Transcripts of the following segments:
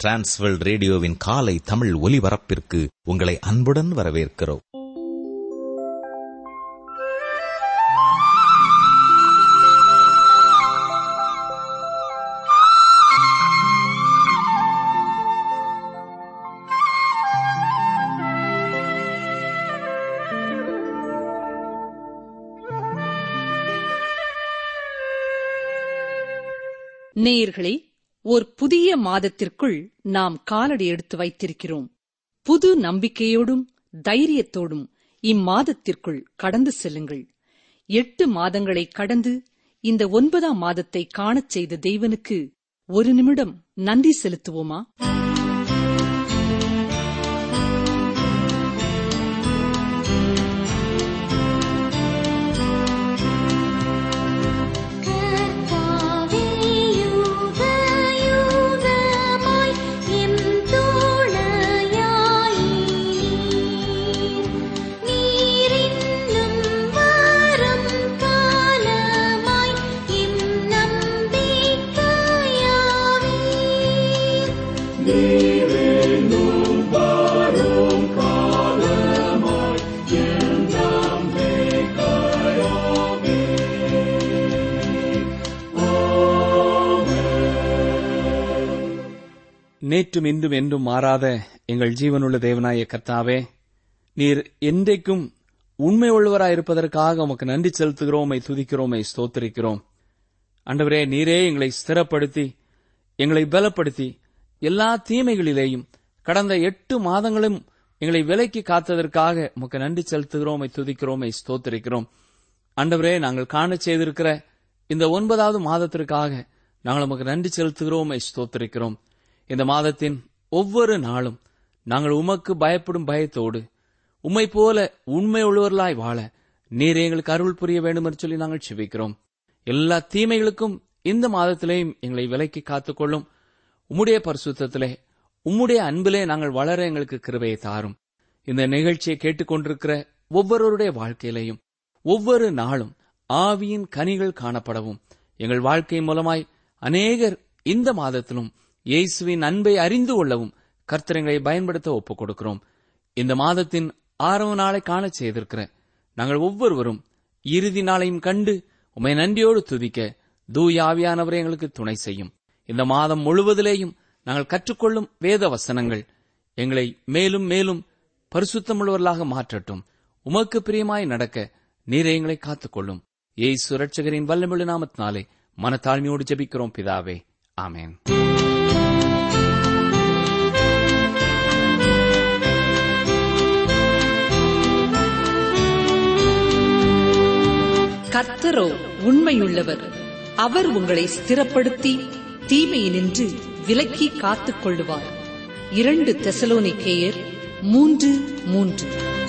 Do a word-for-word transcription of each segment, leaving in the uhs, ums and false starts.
Transworld ரேடியோவின் காலை தமிழ் ஒலிபரப்பிற்கு உங்களை அன்புடன் வரவேற்கிறோம். நேயர்களே, ஓர் புதிய மாதத்திற்குள் நாம் காலடி எடுத்து வைத்திருக்கிறோம். புது நம்பிக்கையோடும் தைரியத்தோடும் இம்மாதத்திற்குள் கடந்து செல்லுங்கள். எட்டு மாதங்களை கடந்து இந்த ஒன்பதாம் மாதத்தை காணச் செய்த தேவனுக்கு ஒரு நிமிடம் நன்றி செலுத்துவோமா? நேற்றும் இன்றும் என்றும் மாறாத எங்கள் ஜீவனுள்ள தேவனாய கர்த்தாவே, நீர் என்றைக்கும் உண்மை உள்ளவராயிருப்பதற்காக உமக்கு நன்றி செலுத்துகிறோம், துதிக்கிறோம், ஸ்தோத்திரிக்கிறோம். ஆண்டவரே, நீரே எங்களை ஸ்திரப்படுத்தி எங்களை பலப்படுத்தி எல்லா தீமைகளிலேயும் கடந்த எட்டு மாதங்களும் எங்களை விலக்கி காத்ததற்காக உமக்கு நன்றி செலுத்துகிறோம், துதிக்கிறோம், ஸ்தோத்திரிக்கிறோம். ஆண்டவரே, நாங்கள் காண செய்திருக்கிற இந்த ஒன்பதாவது மாதத்திற்காக நாங்கள் உமக்கு நன்றி செலுத்துகிறோம், ஸ்தோத்திரிக்கிறோம். இந்த மாதத்தின் ஒவ்வொரு நாளும் நாங்கள் உமக்கு பயப்படும் பயத்தோடு உம்மை போல உண்மை உள்ளவர்களாய் வாழ நீரே எங்களுக்கு அருள் புரிய வேண்டும் என்று சொல்லி நாங்கள் செபிக்கிறோம். எல்லா தீமைகளுக்கும் இந்த மாதத்திலேயும் எங்களை விலக்கி காத்துக்கொள்ளும். உம்முடைய பரிசுத்தத்திலே உம்முடைய அன்பிலே நாங்கள் வளர எங்களுக்கு கிருபையை தாரும். இந்த நிகழ்ச்சியை கேட்டுக்கொண்டிருக்கிற ஒவ்வொருவருடைய வாழ்க்கையிலையும் ஒவ்வொரு நாளும் ஆவியின் கனிகள் காணப்படவும் எங்கள் வாழ்க்கை மூலமாய் அநேகர் இந்த மாதத்திலும் இயேசுவின் அன்பை அறிந்து கொள்ளவும் கர்த்தரை பயன்படுத்த ஒப்புக் கொடுக்கிறோம். இந்த மாதத்தின் ஆரம்ப நாளை காண செய்திருக்கிற நாங்கள் ஒவ்வொருவரும் இறுதி நாளையும் கண்டு உம்மை நன்றியோடு துதிக்க தூய ஆவியானவரை எங்களுக்கு துணை செய்யும். இந்த மாதம் முழுவதிலேயும் நாங்கள் கற்றுக்கொள்ளும் வேத வசனங்கள் எங்களை மேலும் மேலும் பரிசுத்தமுள்ளவர்களாக மாற்றட்டும். உமக்கு பிரியமாய் நடக்க நீரே எங்களை காத்துக்கொள்ளும். இயேசு இரட்சகரின் வல்லமையுள்ள நாமத்தினாலே மனத்தாழ்மையோடு ஜெபிக்கிறோம் பிதாவே, ஆமென். கர்த்தரோ உண்மையுள்ளவர், அவர் உங்களை ஸ்திரப்படுத்தி தீமையினின்று விலக்கி காத்துக் கொள்ளுவார். இரண்டு தெசலோனிக்கேயர் மூன்று மூன்று.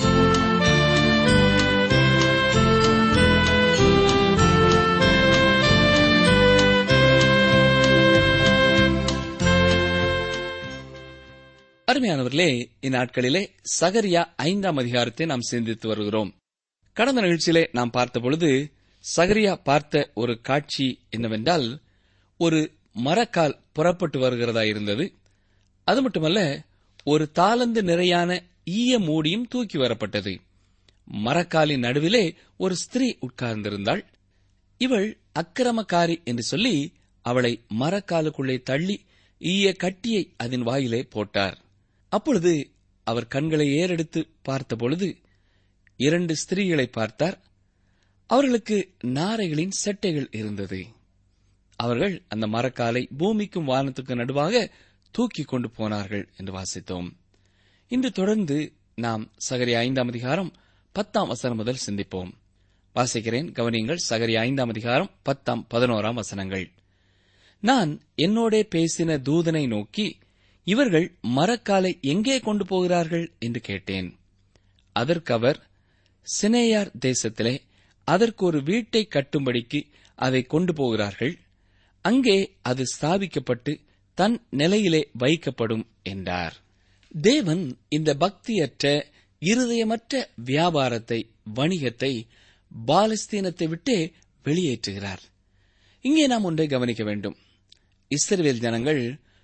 அருமையானவர்களே, இந்நாட்களிலே சகரியா ஐந்தாம் அதிகாரத்தை நாம் சிந்தித்து வருகிறோம். கடந்த நிகழ்ச்சியிலே நாம் பார்த்தபொழுது சகரியா பார்த்த ஒரு காட்சி என்னவென்றால், ஒரு மரக்கால் புறப்பட்டு வருகிறதா இருந்தது. அது மட்டுமல்ல, ஒரு தாலந்து நிறையான ஈய மூடியும் தூக்கி வரப்பட்டது. மரக்காலின் நடுவிலே ஒரு ஸ்திரீ உட்கார்ந்திருந்தாள். இவள் அக்கிரமக்காரி என்று சொல்லி அவளை மரக்காலுக்குள்ளே தள்ளி ஈய கட்டியை அதன் வாயிலே போட்டார். அப்பொழுது அவர் கண்களை ஏறெடுத்து பார்த்தபொழுது இரண்டு ஸ்திரீகளை பார்த்தார். அவர்களுக்கு நாரைகளின் செட்டைகள் இருந்தது. அவர்கள் அந்த மரக்காலை பூமிக்கும் வானத்துக்கும் நடுவாக தூக்கி கொண்டு போனார்கள் என்று வாசித்தோம். இன்று தொடர்ந்து நாம் சகரியா ஐந்தாம் அதிகாரம் பத்தாம் வசனம் முதல் சிந்திப்போம். வாசிக்கிறேன், கவனியுங்கள். சகரியா ஐந்தாம் அதிகாரம் பத்தாம் பதினோராம் வசனங்கள். நான் என்னோடே பேசின தூதனை நோக்கி, இவர்கள் மரக்காலை எங்கே கொண்டு போகிறார்கள் என்று கேட்டேன். அதற்கவர், சினேயார் தேசத்திலே அதற்கு ஒரு வீட்டை கட்டும்படிக்கு அதை கொண்டு போகிறார்கள். அங்கே அது ஸ்தாபிக்கப்பட்டு தன் நிலையிலே வைக்கப்படும் என்றார். தேவன் இந்த பக்தியற்ற இருதயமற்ற வியாபாரத்தை, வணிகத்தை பாலஸ்தீனத்தை விட்டே வெளியேற்றுகிறார். இங்கே நாம் ஒன்றை கவனிக்க வேண்டும். இஸ்ரவேல் ஜனங்கள்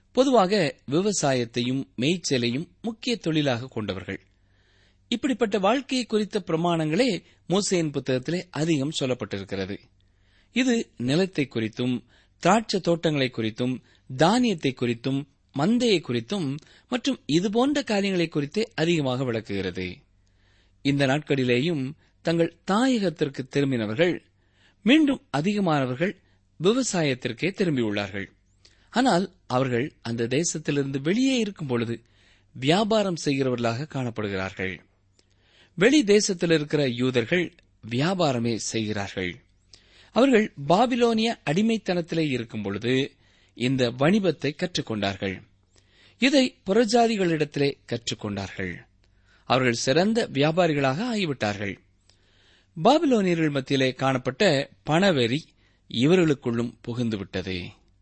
பொதுவாக விவசாயத்தையும் மேய்ச்சலையும் முக்கிய தொழிலாக கொண்டவர்கள். இப்படிப்பட்ட வாழ்க்கையை குறித்த பிரமாணங்களே மோசேயின் புத்தகத்திலே அதிகம் சொல்லப்பட்டிருக்கிறது. இது நிலத்தை குறித்தும், திராட்சை தோட்டங்களை குறித்தும், தானியத்தை குறித்தும், மந்தையை குறித்தும் மற்றும் இதுபோன்ற காரியங்களை குறித்தே அதிகமாக விளக்குகிறது. இந்த நாட்களிலேயும் தங்கள் தாயகத்திற்கு திரும்பினவர்கள் மீண்டும் அதிகமானவர்கள் விவசாயத்திற்கே திரும்பியுள்ளார்கள். ஆனால் அவர்கள் அந்த தேசத்திலிருந்து வெளியே இருக்கும் பொழுது வியாபாரம் செய்கிறவர்களாக காணப்படுகிறார்கள். வெளி தேசத்தில் இருக்கிற யூதர்கள் வியாபாரமே செய்கிறார்கள். அவர்கள் பாபிலோனிய அடிமைத்தனத்திலே இருக்கும் பொழுது இந்த வணிபத்தை கற்றுக்கொண்டார்கள். இதை புறஜாதிகளிடத்திலே கற்றுக்கொண்டார்கள். அவர்கள் சிறந்த வியாபாரிகளாக ஆகிவிட்டார்கள். பாபிலோனியர்கள் மத்தியிலே காணப்பட்ட பணவெறி இவர்களுக்குள்ளும் புகுந்துவிட்டது.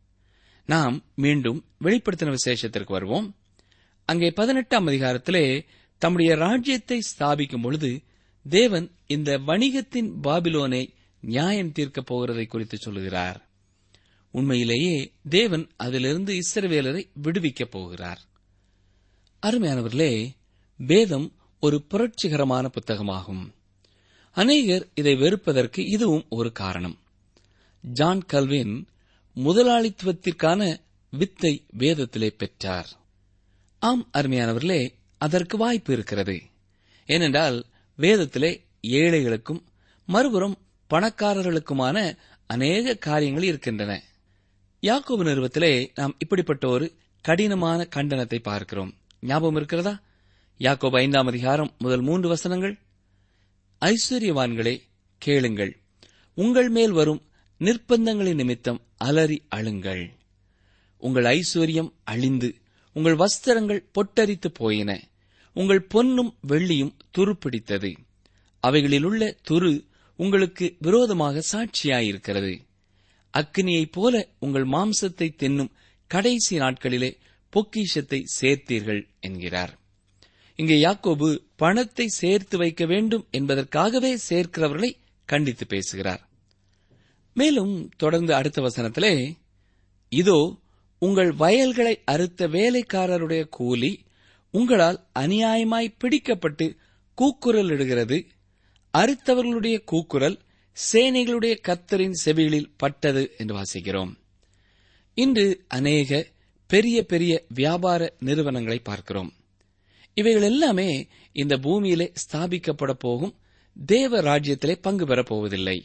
நாம் மீண்டும் வெளிப்படுத்தின விசேஷத்திற்கு வருவோம். அங்கே பதினெட்டாம் அதிகாரத்திலே தம்முடைய ராஜ்யத்தை ஸ்தாபிக்கும் பொழுது தேவன் இந்த வணிகத்தின் பாபிலோனை நியாயம் தீர்க்கப் போகிறதை குறித்து சொல்லுகிறார். உண்மையிலேயே தேவன் அதிலிருந்து இஸ்ரவேலரை விடுவிக்கப் போகிறார். அருமையானவர்களே, வேதம் ஒரு புரட்சிகரமான புத்தகமாகும். அநேகர் இதை வெறுப்பதற்கு இதுவும் ஒரு காரணம். ஜான் கல்வின் முதலாளித்துவத்திற்கான வித்தை வேதத்திலே பெற்றார். ஆம் அருமையானவர்களே, அதற்கு வாய்ப்பு இருக்கிறது. ஏனென்றால் வேதத்திலே ஏழைகளுக்கும் மறுபுறம் பணக்காரர்களுக்குமான அநேக காரியங்கள் இருக்கின்றன. யாக்கோபு நிறுவத்திலே நாம் இப்படிப்பட்ட ஒரு கடினமான கண்டனத்தை பார்க்கிறோம். ஞாபகம் இருக்கிறதா? யாக்கோபு ஐந்தாம் அதிகாரம் முதல் மூன்று வசனங்கள். ஐஸ்வர்யவான்களே கேளுங்கள், உங்கள் மேல் வரும் நிர்பந்தங்களின் நிமித்தம் அலறி அழுங்கள். உங்கள் ஐஸ்வர்யம் அழிந்து உங்கள் வஸ்திரங்கள் பொட்டரித்து போயின. உங்கள் பொன்னும் வெள்ளியும் துருப்பிடித்தது. அவைகளிலுள்ள துரு உங்களுக்கு விரோதமாக சாட்சியாயிருக்கிறது. அக்கினியைப் போல உங்கள் மாம்சத்தை தின்னும் கடைசி நாட்களிலே பொக்கிஷத்தை சேர்த்தீர்கள் என்கிறார். இங்கே யாக்கோபு பணத்தை சேர்த்து வைக்க வேண்டும் என்பதற்காகவே சேர்க்கிறவர்களை கண்டித்து பேசுகிறார். மேலும் தொடர்ந்து அடுத்த வசனத்திலே, இதோ உங்கள் வயல்களை அறுத்த வேலைக்காரருடைய கூலி உங்களால் அநியாயமாய் பிடிக்கப்பட்டு கூக்குரல் இடுகிறது. அறுத்தவர்களுடைய கூக்குரல் சேனைகளுடைய கர்த்தரின் செவிகளில் பட்டது என்று வாசிக்கிறோம். இன்று அநேக பெரிய பெரிய வியாபார நிறுவனங்களை பார்க்கிறோம். இவைகள் எல்லாமே இந்த பூமியிலே ஸ்தாபிக்கப்பட போகும் தேவ ராஜ்யத்திலே பங்கு பெறப் போவதில்லை.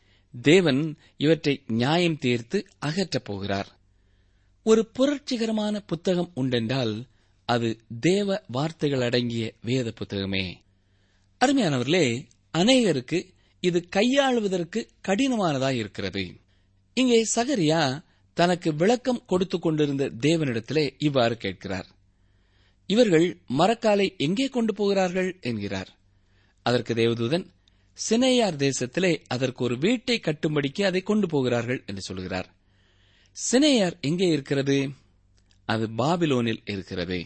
தேவன் இவற்றை நியாயம் தீர்த்து அகற்றப் போகிறார். ஒரு புரட்சிகரமான புத்தகம் உண்டென்றால் அது தேவ வார்த்தைகள் அடங்கிய வேத புத்தகமே. அருமையானவர்களே, அநேகருக்கு இது கையாளுவதற்கு கடினமானதாய் இருக்கிறது. இங்கே சகரியா தனக்கு விளக்கம் கொடுத்துக் கொண்டிருந்த தேவனிடத்திலே இவ்வாறு கேட்கிறார். இவர்கள் மரக்காலை எங்கே கொண்டு போகிறார்கள் என்கிறார். அதற்கு தேவதூதன், சினேயார் தேசத்திலே அதற்கு ஒரு வீட்டை கட்டும்படிக்கு அதை கொண்டு போகிறார்கள் என்று சொல்கிறார். சினேயார் எங்கே இருக்கிறது? அது பாபிலோனில் இருக்கிறது.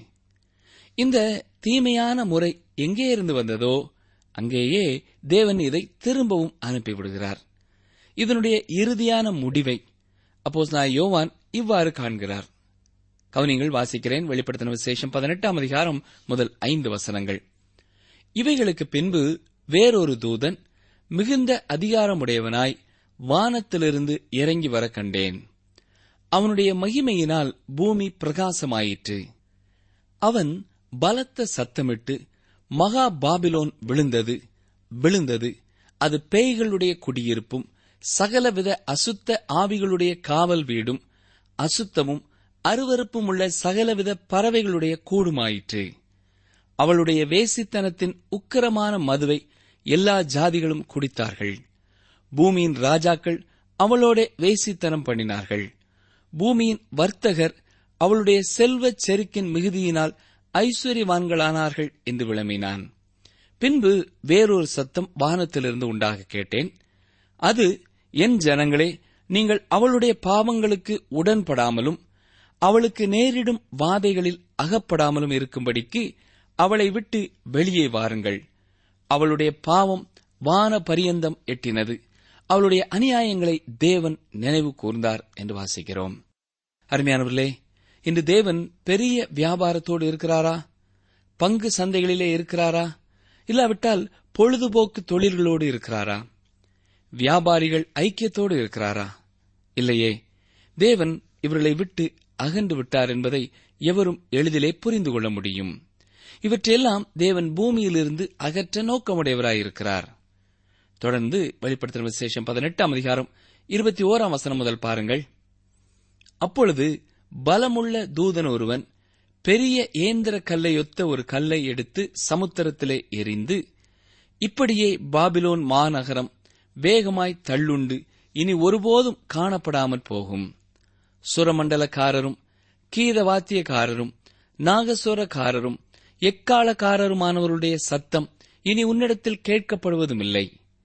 இந்த தீமையான முறை எங்கே இருந்து வந்ததோ அங்கேயே தேவன் இதை திரும்பவும் அனுப்பிவிடுகிறார். இதனுடைய இறுதியான முடிவை அப்போஸ்தலனாகிய யோவான் இவ்வாறு காண்கிறார். கவனிங்கள், வாசிக்கிறேன். வெளிப்படுத்தின விசேஷம் பதினெட்டாம் அதிகாரம் முதல் ஐந்து வசனங்கள். இவைகளுக்கு பின்பு வேறொரு தூதன் மிகுந்த அதிகாரமுடையவனாய் வானத்திலிருந்து இறங்கி வர கண்டேன். அவனுடைய மகிமையினால் பூமி பிரகாசமாயிற்று. அவன் பலத்த சத்தமிட்டு, மகா பாபிலோன் விழுந்தது விழுந்தது அது பேய்களுடைய குடியிருப்பும் சகலவித அசுத்த ஆவிகளுடைய காவல் வீடும் அசுத்தமும் அருவருப்பும் உள்ள சகலவித பறவைகளுடைய கூடுமாயிற்று. அவளுடைய வேசித்தனத்தின் உக்கிரமான மதுவை எல்லா ஜாதிகளும் குடித்தார்கள். பூமியின் ராஜாக்கள் அவளோட வேசித்தனம் பண்ணினார்கள். பூமியின் வர்த்தகர் அவளுடைய செல்வச் செருக்கின் மிகுதியினால் ஐஸ்வர்யவான்களானார்கள் என்று விளம்பினான். பின்பு வேறொரு சத்தம் வானத்திலிருந்து உண்டாக கேட்டேன். அது, என் ஜனங்களே, நீங்கள் அவளுடைய பாவங்களுக்கு உடன்படாமலும் அவளுக்கு நேரிடும் வாதைகளில் அகப்படாமலும் இருக்கும்படிக்கு அவளை விட்டு வெளியே வாருங்கள். அவளுடைய பாவம் வான பரியந்தம் எட்டினது. அவளுடைய அநியாயங்களை தேவன் நினைவு கூர்ந்தார் என்று வாசிக்கிறோம். அருமையானவர்களே, இன்று தேவன் பெரிய வியாபாரத்தோடு இருக்கிறாரா? பங்கு சந்தைகளிலே இருக்கிறாரா? இல்லாவிட்டால் பொழுதுபோக்கு தொழில்களோடு இருக்கிறாரா? வியாபாரிகள் ஐக்கியத்தோடு இருக்கிறாரா? இல்லையே. தேவன் இவர்களை விட்டு அகன்று விட்டார் என்பதை எவரும் எளிதிலே புரிந்து கொள்ள முடியும். இவற்றையெல்லாம் தேவன் பூமியிலிருந்து அகற்ற நோக்கமுடையவராயிருக்கிறார். தொடர்ந்து வெளிப்படுத்தின விசேஷம் பதினெட்டாம் அதிகாரம் இருபத்தி ஓராம் வசனம் முதல் பாருங்கள். அப்பொழுது பலமுள்ள தூதன் ஒருவன் பெரிய ஏந்திர கல்லையொத்த ஒரு கல்லை எடுத்து சமுத்திரத்திலே எறிந்து, இப்படியே பாபிலோன் மாநகரம் வேகமாய் தள்ளுண்டு இனி ஒருபோதும் காணப்படாமற் போகும். சுரமண்டலக்காரரும் கீதவாத்தியக்காரரும் நாகசுரக்காரரும் எக்காலக்காரருமானவருடைய சத்தம் இனி உன்னிடத்தில் கேட்கப்படுவதுமில்லை.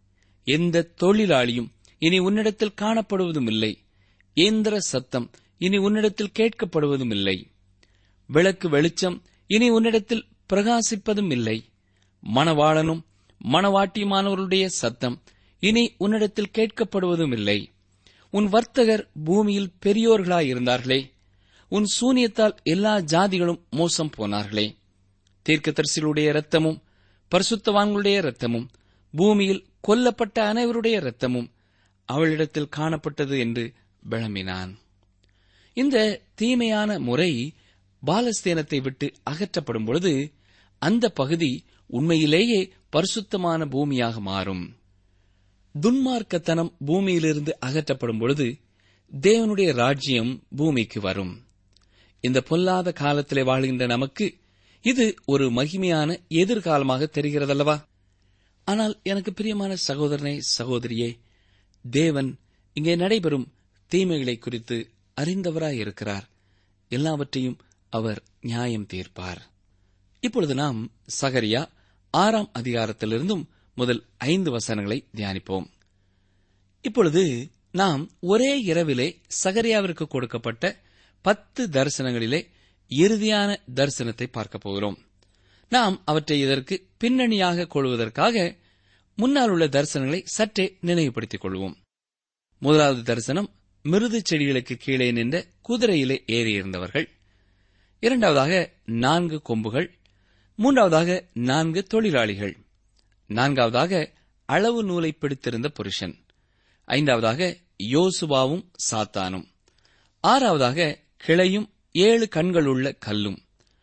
எந்த தொழிலாளியும் இனி உன்னிடத்தில் காணப்படுவதுமில்லை. ஏந்திர சத்தம் இனி உன்னிடத்தில் கேட்கப்படுவதும் இல்லை. விளக்கு வெளிச்சம் இனி உன்னிடத்தில் பிரகாசிப்பதும் இல்லை. மணவாளனும் மணவாட்டியுமானவருடைய சத்தம் இனி உன்னிடத்தில் கேட்கப்படுவதும் இல்லை. உன் வர்த்தகர் பூமியில் பெரியோர்களாயிருந்தார்களே, உன் சூனியத்தால் எல்லா ஜாதிகளும் மோசம் போனார்களே. தீர்க்கதரிசிகளுடைய இரத்தமும் பரிசுத்தவான்களுடைய இரத்தமும் பூமியில் கொல்லப்பட்ட அனைவருடைய இரத்தமும் அவளிடத்தில் காணப்பட்டது என்று விளம்பினான். இந்த தீமையான முறை பாலஸ்தீனத்தை விட்டு அகற்றப்படும் பொழுது அந்த பகுதி உண்மையிலேயே பரிசுத்தமான பூமியாக மாறும். துன்மார்க்கத்தனம் பூமியிலிருந்து அகற்றப்படும் பொழுது தேவனுடைய ராஜ்யம் பூமிக்கு வரும். இந்த பொல்லாத காலத்திலே வாழ்கின்ற நமக்கு இது ஒரு மகிமையான எதிர்காலமாக தெரிகிறதல்லவா? ஆனால் எனக்கு பிரியமான சகோதரனே, சகோதரியே, தேவன் இங்கே நடைபெறும் தீமைகளை குறித்து அறிந்தவராயிருக்கிறார். எல்லாவற்றையும் அவர் நியாயம் தீர்ப்பார். இப்பொழுது நாம் சகரியா ஆறாம் அதிகாரத்திலிருந்தும் முதல் ஐந்து வசனங்களை தியானிப்போம். இப்பொழுது நாம் ஒரே இரவிலே சகரியாவிற்கு கொடுக்கப்பட்ட பத்து தரிசனங்களிலே இறுதியான தரிசனத்தை பார்க்க போகிறோம். நாம் அவற்றை இதற்கு பின்னணியாக கொள்வதற்காக முன்னால் உள்ள தரிசனங்களை சற்றே நினைவுபடுத்திக் கொள்வோம். முதலாவது தரிசனம் மிருது செடிகளுக்கு கீழே நின்ற குதிரையிலே ஏறியிருந்தவர்கள். இரண்டாவதாக நான்கு கொம்புகள். மூன்றாவதாக நான்கு தொழிலாளிகள். நான்காவதாக அளவு நூலை பிடித்திருந்த புருஷன். ஐந்தாவதாக யோசுவாவும் சாத்தானும். ஆறாவதாக கிளையும் ஏழு கண்களுள்ள கல்லும்.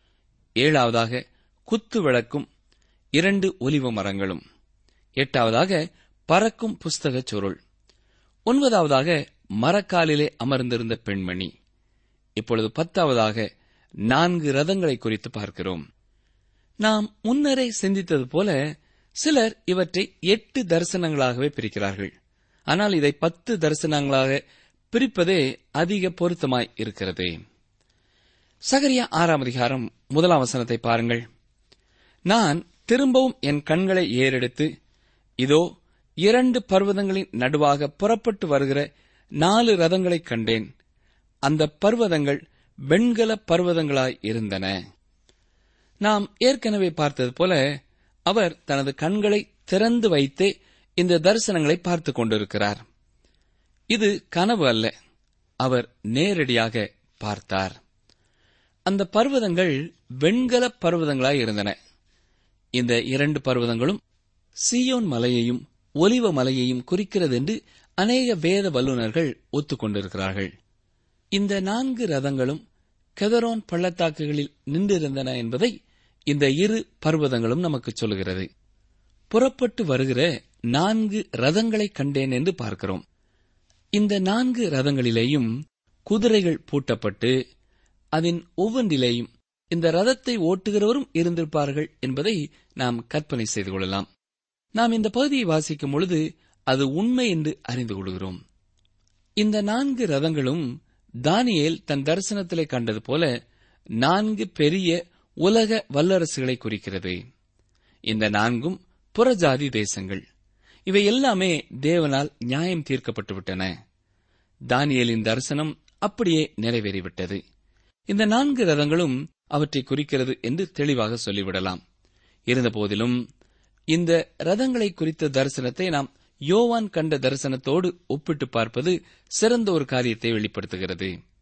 ஏழாவதாக குத்து விளக்கும் இரண்டு ஒலிவ மரங்களும். எட்டாவதாக பறக்கும் புஸ்தகச் சுருள். ஒன்பதாவதாக மரக்காலிலே அமர்ந்திருந்த பெண்மணி. இப்பொழுது பத்தாவதாக நான்கு ரதங்களை குறித்து பார்க்கிறோம். நாம் முன்னரே சிந்தித்தது போல சிலர் இவற்றை எட்டு தரிசனங்களாகவே பிரிக்கிறார்கள். ஆனால் இதை பத்து தரிசனங்களாக பிரிப்பதே அதிக பொருத்தமாய் இருக்கிறது. சகரியா ஆறாம் அதிகாரம் முதலாம் வசனத்தை பாருங்கள். நான் திரும்பவும் என் கண்களை ஏறெடுத்து, இதோ இரண்டு பர்வதங்களின் நடுவாக புறப்பட்டு வருகிற நாலு ரதங்களைக் கண்டேன். அந்த பர்வதங்கள் வெண்கல பர்வதங்களாய் இருந்தன. நாம் ஏற்கனவே பார்த்தது போல அவர் தனது கண்களை திறந்து வைத்தே இந்த தரிசனங்களை பார்த்துக் கொண்டிருக்கிறார். இது கனவு அல்ல, அவர் நேரடியாக பார்த்தார். அந்த பர்வதங்கள் வெண்கல பர்வதங்களாய் இருந்தன. இந்த இரண்டு பர்வதங்களும் சீயோன் மலையையும் ஒலிவ மலையையும் குறிக்கிறது என்று அநேக வேத வல்லுநர்கள் ஒத்துக்கொண்டிருக்கிறார்கள். இந்த நான்கு ரதங்களும் கெதரோன் பள்ளத்தாக்குகளில் நின்றிருந்தன என்பதை இந்த இரு பர்வதங்களும் நமக்கு சொல்கிறது. புறப்பட்டு வருகிற நான்கு ரதங்களை கண்டேன் என்று பார்க்கிறோம். இந்த நான்கு ரதங்களிலேயும் குதிரைகள் பூட்டப்பட்டு அதன் ஒவ்வொன்றிலேயும் இந்த ரதத்தை ஓட்டுகிறவரும் இருந்திருப்பார்கள் என்பதை நாம் கற்பனை செய்து கொள்ளலாம். நாம் இந்த பகுதியை வாசிக்கும் பொழுது அது உண்மை என்று அறிந்து கொள்கிறோம். இந்த நான்கு ரதங்களும் தானியேல் தன் தரிசனத்திலே கண்டது போல நான்கு பெரிய உலக வல்லரசுகளை குறிக்கிறது. இந்த நான்கும் புறஜாதி தேசங்கள். இவை எல்லாமே தேவனால் நியாயம் தீர்க்கப்பட்டுவிட்டன. தானியேலின் தரிசனம் அப்படியே நிறைவேறிவிட்டது. இந்த நான்கு ரதங்களும் அவற்றை குறிக்கிறது என்று தெளிவாக சொல்லிவிடலாம். இருந்தபோதிலும் இந்த ரதங்களை குறித்த தரிசனத்தை நாம் யோவான் கண்ட தரிசனத்தோடு ஒப்பிட்டு பார்ப்பது சிறந்த ஒரு காரியத்தை வெளிப்படுத்துகிறது.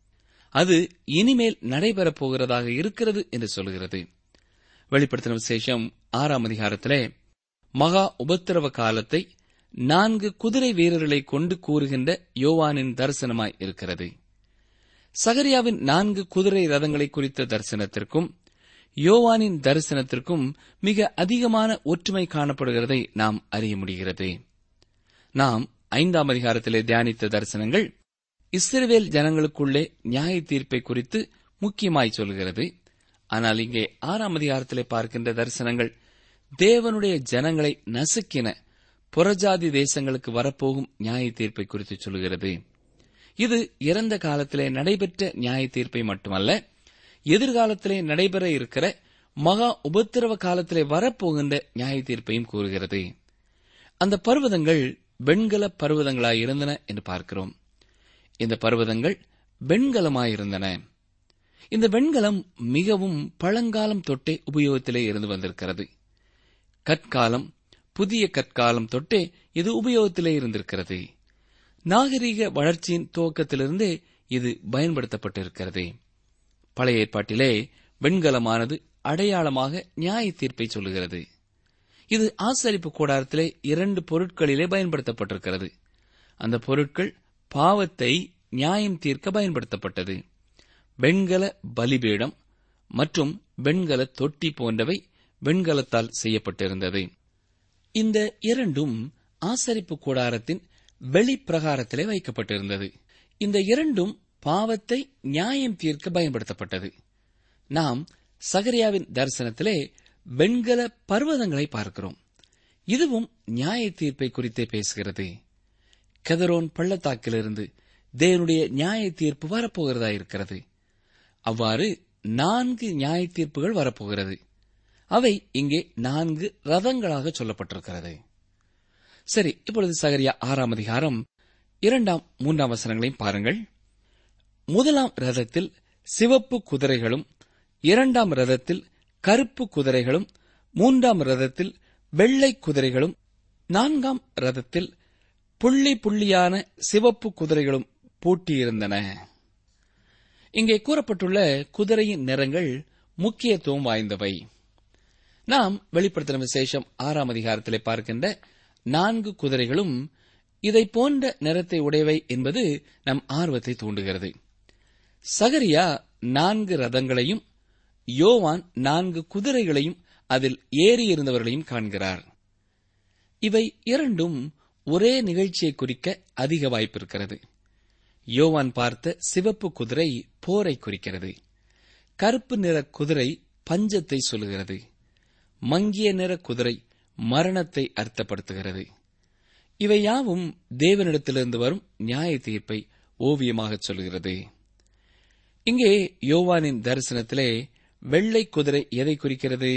அது இனிமேல் நடைபெறப் போகிறதாக இருக்கிறது என்று சொல்கிறது. வெளிப்படுத்தின விசேஷம் ஆறாம் அதிகாரத்திலே மகா உபத்திரவ காலத்தை நான்கு குதிரை வீரர்களை கொண்டு கூறுகின்ற யோவானின் தரிசனமாய் இருக்கிறது. சகரியாவின் நான்கு குதிரை ரதங்களை குறித்த தரிசனத்திற்கும் யோவானின் தரிசனத்திற்கும் மிக அதிகமான ஒற்றுமை காணப்படுகிறதை நாம் அறிய முடிகிறது. நாம் ஐந்தாம் அதிகாரத்திலே தியானித்த தரிசனங்கள் இஸ்ரவேல் ஜனங்களுக்குள்ளே நியாய தீர்ப்பை குறித்து முக்கியமாய் சொல்கிறது. ஆனால் இங்கே ஆறாம் அதிகாரத்திலே பார்க்கின்ற தரிசனங்கள் தேவனுடைய ஜனங்களை நசுக்கின புறஜாதி தேசங்களுக்கு வரப்போகும் நியாய தீர்ப்பை குறித்து சொல்கிறது. இது இறந்த காலத்திலே நடைபெற்ற நியாய தீர்ப்பை மட்டுமல்ல, எதிர்காலத்திலே நடைபெற இருக்கிற மகா உபத்திரவ காலத்திலே வரப்போகின்ற நியாய தீர்ப்பையும் கூறுகிறது. அந்த பர்வதங்கள் வெண்கல பர்வதங்களாயிருந்தன என்று பார்க்கிறோம். இந்த பர்வதங்கள் வெண்கலமாயிருந்தன. இந்த வெண்கலம் மிகவும் பழங்காலம் தொட்டே உபயோகத்திலே இருந்து வந்திருக்கிறது. கற்காலம், புதிய கற்காலம் தொட்டே இது உபயோகத்திலே இருந்திருக்கிறது. நாகரிக வளர்ச்சியின் துவக்கத்திலிருந்தே இது பயன்படுத்தப்பட்டிருக்கிறது. பழைய ஏற்பாட்டிலே வெண்கலமானது அடையாளமாக நியாய தீர்ப்பை சொல்லுகிறது. இது ஆசரிப்பு கூடாரத்திலே இரண்டு பொருட்களிலே பயன்படுத்தப்பட்டிருக்கிறது. அந்த பொருட்கள் பாவத்தை நியாயம் தீர்க்க பயன்படுத்தப்பட்டது. வெண்கல பலிபீடம் மற்றும் வெண்கல தொட்டி போன்றவை வெண்கலத்தால் செய்யப்பட்டிருந்தது. இந்த இரண்டும் ஆசரிப்பு கூடாரத்தின் வெளிப்பிரகாரத்திலே வைக்கப்பட்டிருந்தது. இந்த இரண்டும் பாவத்தை நியாயம் தீர்க்க பயன்படுத்தப்பட்டது. நாம் சகரியாவின் தரிசனத்திலே வெண்கல பர்வதங்களை பார்க்கிறோம். இதுவும் நியாய தீர்ப்பை குறித்தே பேசுகிறது. கெதரோன் பள்ளத்தாக்கிலிருந்து தேவனுடைய நியாய தீர்ப்பு வரப்போகிறதா இருக்கிறது. அவ்வாறு நான்கு நியாய தீர்ப்புகள் வரப்போகிறது. அவை இங்கே நான்கு ரதங்களாக சொல்லப்பட்டிருக்கிறது. சரி, இப்பொழுது சகரியா ஆறாம் அதிகாரம் இரண்டாம் மூன்றாம் வசனங்களையும் பாருங்கள். முதலாம் ரதத்தில் சிவப்பு குதிரைகளும், இரண்டாம் ரதத்தில் கருப்பு குதிரைகளும், மூன்றாம் ரதத்தில் வெள்ளை குதிரைகளும், நான்காம் ரதத்தில் புள்ளி புள்ளியான சிவப்பு குதிரைகளும் பூட்டியிருந்தன. இங்கே கூறப்பட்டுள்ள குதிரையின் நிறங்கள் முக்கியத்துவம் வாய்ந்தவை. நாம் வெளிப்படுத்தின விசேஷம் ஆறாம் அதிகாரத்திலே பார்க்கின்ற நான்கு குதிரைகளும் இதை போன்ற நிறத்தை உடையவை என்பது நம் ஆர்வத்தை தூண்டுகிறது. சகரியா நான்கு ரதங்களையும் யோவான் நான்கு குதிரைகளையும் அதில் ஏறியிருந்தவர்களையும் காண்கிறார். இவை இரண்டும் ஒரே நிகழ்ச்சியை குறிக்க அதிக வாய்ப்பிருக்கிறது. யோவான் பார்த்த சிவப்பு குதிரை போரை குறிக்கிறது. கருப்பு நிற குதிரை பஞ்சத்தை சொல்லுகிறது. மங்கிய நிற குதிரை மரணத்தை அர்த்தப்படுத்துகிறது. இவை யாவும் தேவனிடத்திலிருந்து வரும் நியாய தீர்ப்பை ஓவியமாக சொல்கிறது. இங்கே யோவானின் தரிசனத்திலே வெள்ளை குதிரை எதை குறிக்கிறது?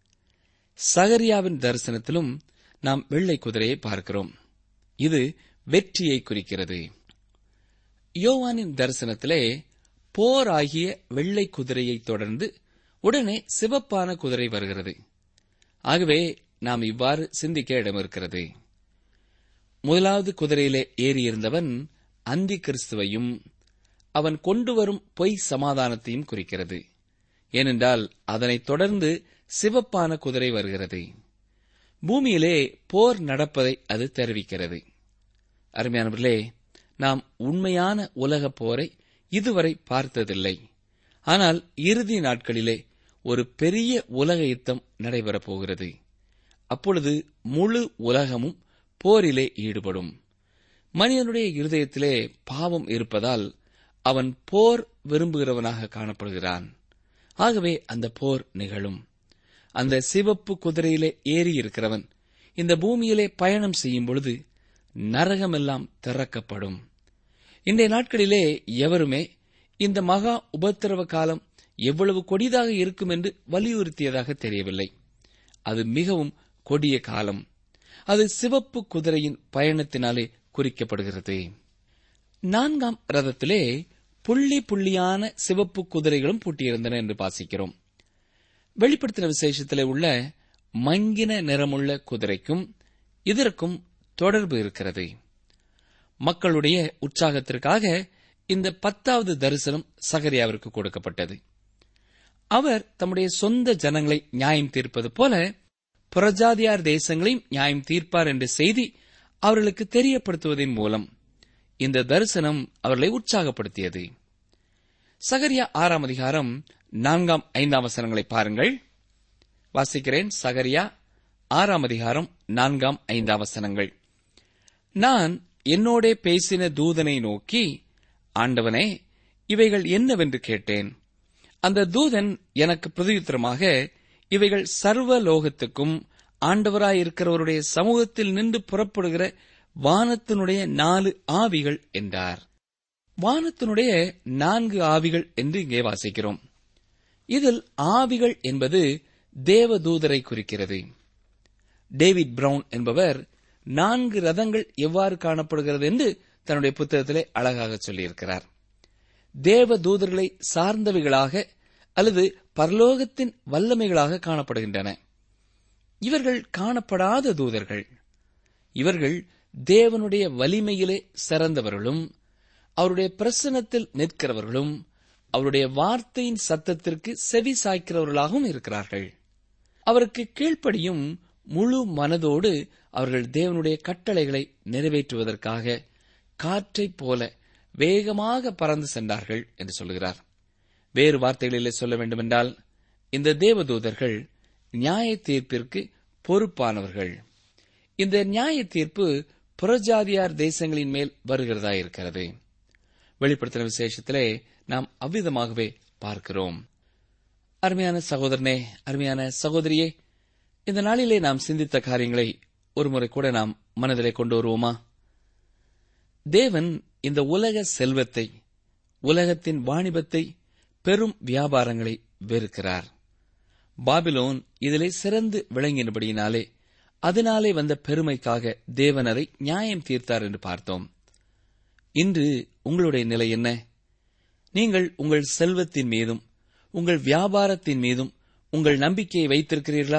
சகரியாவின் தரிசனத்திலும் நாம் வெள்ளை குதிரையை பார்க்கிறோம். இது வெற்றியை குறிக்கிறது. யோவானின் தரிசனத்திலே போர் ஆகிய வெள்ளை குதிரையை தொடர்ந்து உடனே சிவப்பான குதிரை வருகிறது. ஆகவே நாம் இவ்வாறு சிந்திக்க இடமிருக்கிறது. முதலாவது குதிரையிலே ஏறியிருந்தவன் அந்தி கிறிஸ்துவையும் அவன் கொண்டு வரும் பொய் சமாதானத்தையும் குறிக்கிறது. ஏனென்றால் அதனைத் தொடர்ந்து சிவப்பான குதிரை வருகிறது. பூமியிலே போர் நடப்பதை அது தெரிவிக்கிறது. அருமையானவர்களே, நாம் உண்மையான உலகப் போரை இதுவரை பார்த்ததில்லை. ஆனால் இறுதி நாட்களிலே ஒரு பெரிய உலக யுத்தம் நடைபெறப் போகிறது. அப்பொழுது முழு உலகமும் போரிலே ஈடுபடும். மனிதனுடைய இருதயத்திலே பாவம் இருப்பதால் அவன் போர் விரும்புகிறவனாக காணப்படுகிறான். ஆகவே அந்த போர் நிகழும். அந்த சிவப்பு குதிரையிலே ஏறியிருக்கிறவன் இந்த பூமியிலே பயணம் செய்யும் பொழுது நரகமெல்லாம் திறக்கப்படும். இன்றைய நாட்களிலே எவருமே இந்த மகா உபத்திரவ காலம் எவ்வளவு கொடிதாக இருக்கும் என்று வலியுறுத்தியதாக தெரியவில்லை. அது மிகவும் கொடிய காலம். அது சிவப்பு குதிரையின் பயணத்தினாலே குறிக்கப்படுகிறது. நான்காம் ரதத்திலே புள்ளி புள்ளியான சிவப்பு குதிரைகளும் பூட்டியிருந்தன என்று வாசிக்கிறோம். வெளிப்படுத்தின விசேஷத்திலே உள்ள மங்கின நிறமுள்ள குதிரைக்கும் இதற்கும் தொடர்பு இருக்கிறது. மக்களுடைய உற்சாகத்திற்காக இந்த பத்தாவது தரிசனம் சகரியாவிற்கு கொடுக்கப்பட்டது. அவர் தம்முடைய சொந்த ஜனங்களை நியாயம் தீர்ப்பது போல புறஜாதியார் தேசங்களையும் நியாயம் தீர்ப்பார் என்ற செய்தி அவர்களுக்கு தெரியப்படுத்துவதன் மூலம் இந்த தரிசனம் அவர்களை உற்சாகப்படுத்தியது. சகரியா ஆறாம் அதிகாரம் நான்காம் ஐந்தாம் வசனங்களை பாருங்கள். வாசிக்கிறேன். சகரியா ஆறாம் அதிகாரம் நான்காம் ஐந்தாம் வசனங்கள். நான் என்னோடே பேசின தூதனை நோக்கி, ஆண்டவனே, இவைகள் என்னவென்று கேட்டேன். அந்த தூதன் எனக்கு பிரதியுத்தரமாக, இவைகள் சர்வ லோகத்துக்கும் ஆண்டவராயிருக்கிறவருடைய சமூகத்தில் நின்று புறப்படுகிற வானத்தினுடைய நாலு ஆவிகள் என்றார். வானத்தினுடைய நான்கு ஆவிகள் என்று இங்கே வாசிக்கிறோம். இதில் ஆவிகள் என்பது தேவதூதரை குறிக்கிறது. டேவிட் பிரவுன் என்பவர் நான்கு ரதங்கள் எவ்வாறு காணப்படுகிறது என்று தன்னுடைய புத்தகத்திலே அழகாக சொல்லியிருக்கிறார். தேவதூதர்களை சார்ந்தவைகளாக அல்லது பரலோகத்தின் வல்லமைகளாக காணப்படுகின்றன. இவர்கள் காணப்படாத தூதர்கள். இவர்கள் தேவனுடைய வலிமையிலே சிறந்தவர்களும் அவருடைய பிரசன்னத்தில் நிற்கிறவர்களும் அவருடைய வார்த்தையின் சத்தத்திற்கு செவி சாய்க்கிறவர்களாகவும் இருக்கிறார்கள். அவருக்கு கீழ்ப்படியும் முழு மனதோடு அவர்கள் தேவனுடைய கட்டளைகளை நிறைவேற்றுவதற்காக காற்றைப் போல வேகமாக பறந்து சென்றார்கள் என்று சொல்கிறார். வேறு வார்த்தைகளிலே சொல்ல வேண்டுமென்றால், இந்த தேவதூதர்கள் நியாய தீர்ப்பிற்கு பொறுப்பானவர்கள். இந்த நியாய தீர்ப்பு புறஜாதியார் தேசங்களின் மேல் வருகிறதா இருக்கிறது. வெளிப்படுத்தின விசேஷத்திலே நாம் அவ்விதமாகவே பார்க்கிறோம். அருமையான சகோதரனே, அருமையான சகோதரியே, இந்த நாளிலே நாம் சிந்தித்த காரியங்களை ஒருமுறை கூட நாம் மனதிலே கொண்டு வருவோமா? தேவன் இந்த உலக செல்வத்தை, உலகத்தின் வாணிபத்தை, பெரும் வியாபாரங்களை வெறுக்கிறார். பாபிலோன் இதிலே சிறந்து விளங்கினபடியினாலே அதனாலே வந்த பெருமைக்காக தேவன் அதை நியாயம் தீர்த்தார் என்று பார்த்தோம். இன்று உங்களுடைய நிலை என்ன? நீங்கள் உங்கள் செல்வத்தின் மீதும் உங்கள் வியாபாரத்தின் மீதும் உங்கள் நம்பிக்கையை வைத்திருக்கிறீர்களா?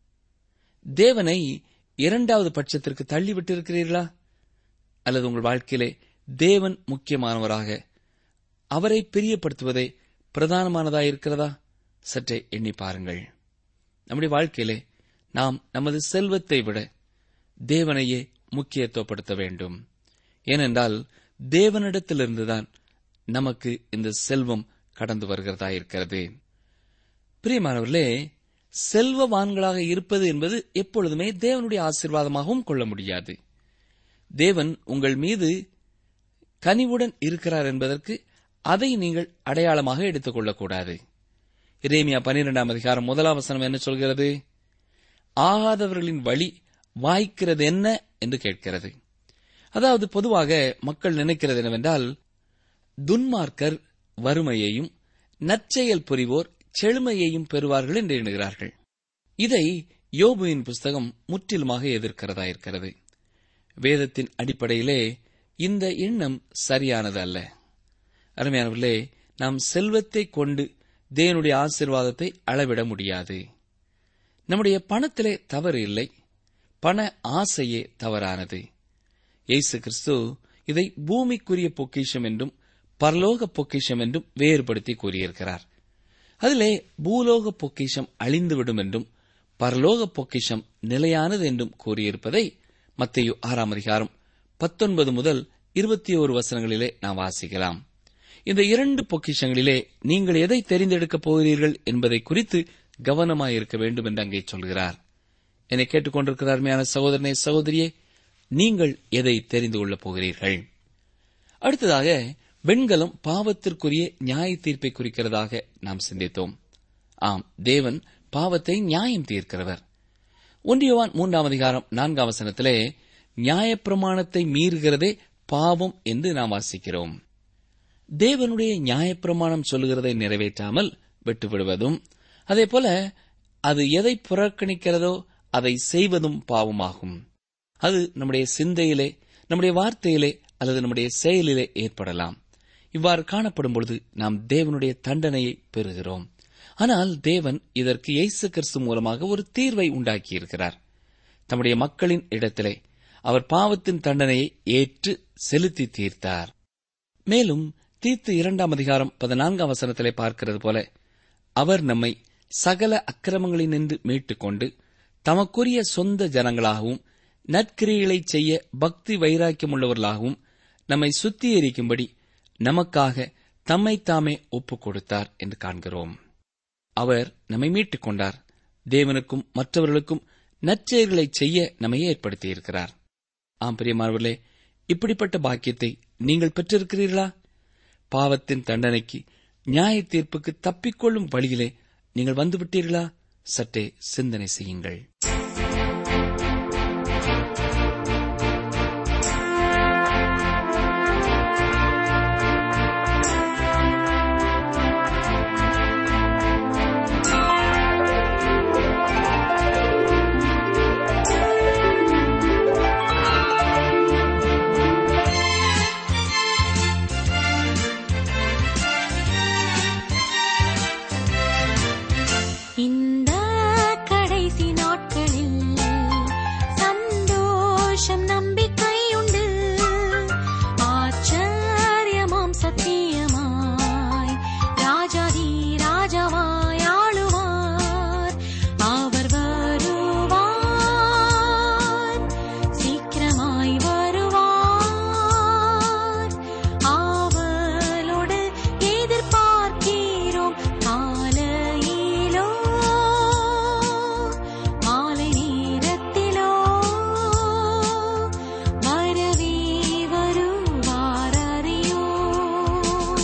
தேவனை இரண்டாவது பட்சத்திற்கு தள்ளிவிட்டிருக்கிறீர்களா? அல்லது உங்கள் வாழ்க்கையிலே தேவன் முக்கியமானவராக, அவரை பிரியப்படுத்துவதே பிரதானமானதாயிருக்கிறதா? சற்றே எண்ணி பாருங்கள். நம்முடைய வாழ்க்கையிலே நாம் நமது செல்வத்தை விட தேவனையே முக்கியத்துவப்படுத்த வேண்டும். ஏனென்றால் தேவனிடத்திலிருந்துதான் நமக்கு இந்த செல்வம் கடந்து வருகிறதா இருக்கிறது. பிரியமானவர்களே, செல்வவான்களாக இருப்பது என்பது எப்பொழுதுமே தேவனுடைய ஆசீர்வாதமாகவும் கொள்ள முடியாது. தேவன் உங்கள் மீது கனிவுடன் இருக்கிறார் என்பதற்கு அதை நீங்கள் அடையாளமாக எடுத்துக் கொள்ளக்கூடாது. எரேமியா பனிரெண்டாம் அதிகாரம் முதலாம் வசனம் என்ன சொல்கிறது? ஆகாதவர்களின் வழி வாய்க்கிறது என்ன என்று கேட்கிறது. அதாவது பொதுவாக மக்கள் நினைக்கிறது என்னவென்றால், துன்மார்க்கர் வறுமையையும் நற்செயல் புரிவோர் செழுமையையும் பெறுவார்கள் என்று எண்ணுகிறார்கள். இதை யோபுவின் புஸ்தகம் முற்றிலுமாக எதிர்க்கிறதா இருக்கிறது. வேதத்தின் அடிப்படையிலே இந்த எண்ணம் சரியானது அல்ல. அருமையானவர்களே, நாம் செல்வத்தை கொண்டு தேவனுடைய ஆசீர்வாதத்தை அளவிட முடியாது. நம்முடைய பணத்திலே தவறு இல்லை, பண ஆசையே தவறானது. இயேசு கிறிஸ்து இதை பூமிக்குரிய பொக்கிஷம் என்றும் பரலோக பொக்கிஷம் என்றும் வேறுபடுத்தி கூறியிருக்கிறார். அதிலே பூலோக பொக்கிஷம் அழிந்துவிடும் என்றும் பரலோக பொக்கிஷம் நிலையானது என்றும் கூறியிருப்பதை மத்தேயு ஆறாம் அதிகாரம் பத்தொன்பது முதல் இருபத்தி ஓரு வசனங்களிலே நாம் வாசிக்கலாம். இந்த இரண்டு பொக்கிஷங்களிலே நீங்கள் எதை தெரிந்தெடுக்கப் போகிறீர்கள் என்பதை குறித்து கவனமாயிருக்க வேண்டும் என்று அங்கே சொல்கிறார். என்னை கேட்டுக்கொண்டிருக்கிற அருமையான சகோதரனே, சகோதரியே, நீங்கள் எதை தெரிந்து கொள்ளப் போகிறீர்கள்? அடுத்ததாக, வெண்கலம் பாவத்திற்குரிய நியாய தீர்ப்பை குறிக்கிறதாக நாம் சிந்தித்தோம். ஆம், தேவன் பாவத்தை நியாயம் தீர்க்கிறவர். ஒன்றியவான் மூன்றாம் அதிகாரம் நான்காம் வசனத்திலே நியாயப்பிரமாணத்தை மீறுகிறதே பாவம் என்று நாம் வாசிக்கிறோம். தேவனுடைய நியாயப்பிரமாணம் சொல்லுகிறதை நிறைவேற்றாமல் விட்டுவிடுவதும், அதேபோல அது எதை புறக்கணிக்கிறதோ அதை செய்வதும் பாவமாகும். அது நம்முடைய சிந்தையிலே, நம்முடைய வார்த்தையிலே அல்லது நம்முடைய செயலிலே ஏற்படலாம். இவ்வாறு காணப்படும் பொழுது நாம் தேவனுடைய தண்டனையை பெறுகிறோம். ஆனால் தேவன் இதற்கு இயேசு கிறிஸ்து மூலமாக ஒரு தீர்வை உண்டாக்கியிருக்கிறார். தம்முடைய மக்களின் இடத்திலே அவர் பாவத்தின் தண்டனையை ஏற்று செலுத்தி தீர்த்தார். மேலும் தீத்து இரண்டாம் அதிகாரம் பதினான்காம் வசனத்திலே பார்க்கிறது போல, அவர் நம்மை சகல அக்கிரமங்களினின்று மீட்டுக் கொண்டு தமக்குரிய சொந்த ஜனங்களாகவும் நற்கிரியைகளை செய்ய பக்தி வைராக்கியமுள்ளவர்களாகவும் நம்மை சுத்திகரிக்கும்படி நமக்காக தம்மை தாமே ஒப்புக் கொடுத்தார் என்று காண்கிறோம். அவர் நம்மை மீட்டுக் கொண்டார். தேவனுக்கும் மற்றவர்களுக்கும் நற்செயல்களை செய்ய நம்மை ஏற்படுத்தியிருக்கிறார். ஆம் பிரியமானவர்களே, இப்படிப்பட்ட பாக்கியத்தை நீங்கள் பெற்றிருக்கிறீர்களா? பாவத்தின் தண்டனைக்கு, நியாய தீர்ப்புக்கு தப்பிக்கொள்ளும் வழியிலே நீங்கள் வந்துவிட்டீர்களா? சற்றே சிந்தனை செய்யுங்கள். இந்த கடைசி நாட்களில் சந்தோஷம் நம்பிக்கையுண்டு. ஆச்சரியமாம் சத்தியமாய் ராஜாதி ராஜாவாய் ஆளுவார். அவர் வருவார், சீக்கிரமாய் வருவார். ஆவலோடு எதிர்பார்க்கிறோம். காலையிலோ மாலை நேரத்திலோ வரவே வருவார் அறியோம்.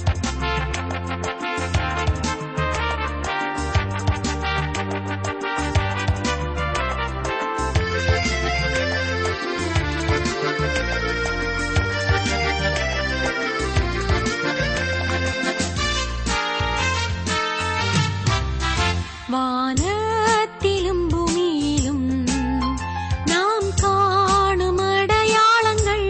வானத்திலும் பூமியிலும் நாம் காணும் அடையாளங்கள்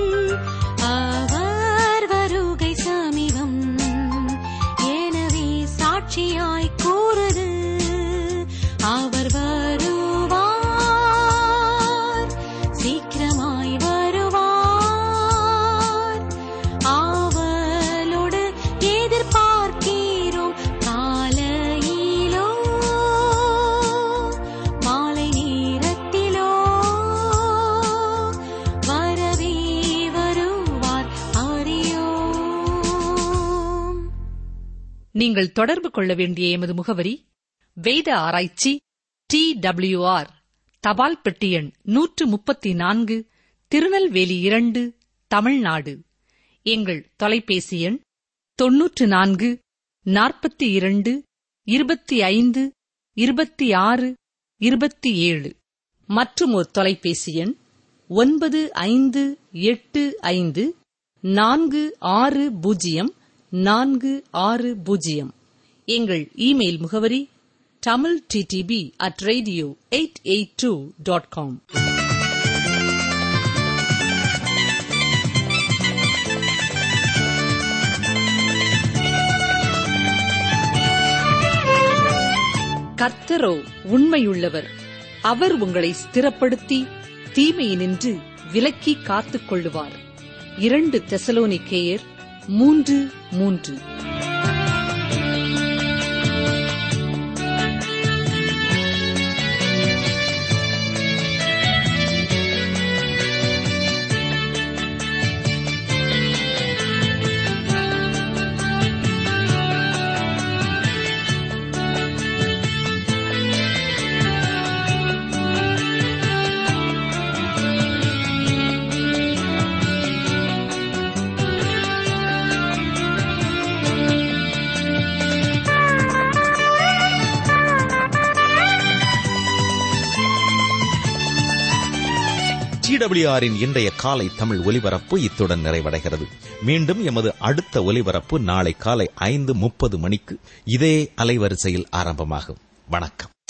அவர் வருகை சமீபம். எனவே சாட்சியாய் கூறுது, அவர் வருவார், சீக்கிரமாய் வருவார். ஆவலோடு எதிர்பார்க்கிறோம். காலையிலோ மாலை நேரத்திலோ வரவே வருவார் அறியோம். நீங்கள் தொடர்பு கொள்ள வேண்டிய எமது முகவரி: வேத ஆராய்ச்சி, டி டபிள்யூ ஆர், தபால் பெட்டி எண் நூற்று முப்பத்தி நான்கு, திருநெல்வேலி இரண்டு, தமிழ்நாடு. எங்கள் தொலைபேசி எண் தொன்னூற்று நான்கு நாற்பத்தி இரண்டு இருபத்தி ஐந்து இருபத்தி ஆறு இருபத்தி ஏழு. மற்றும் ஒரு தொலைபேசி எண் ஒன்பது ஐந்து எட்டு ஐந்து நான்கு ஆறு பூஜ்ஜியம் நான்கு ஆறு பூஜ்ஜியம். எங்கள் இமெயில் முகவரி Tamil TDP at radio eight eight two dot com. கர்த்தரோ உண்மையுள்ளவர். அவர் உங்களை ஸ்திரப்படுத்தி தீமையினின்று விலக்கி காத்துக் கொள்ளுவார். இரண்டு தெசலோனிக்கேயர் மூன்று மூன்று. டி டபிள்யூ ஆரின் இன்றைய காலை தமிழ் ஒலிபரப்பு இத்துடன் நிறைவடைகிறது. மீண்டும் எமது அடுத்த ஒலிபரப்பு நாளை காலை ஐந்து முப்பது மணிக்கு இதே அலைவரிசையில் ஆரம்பமாகும். வணக்கம்.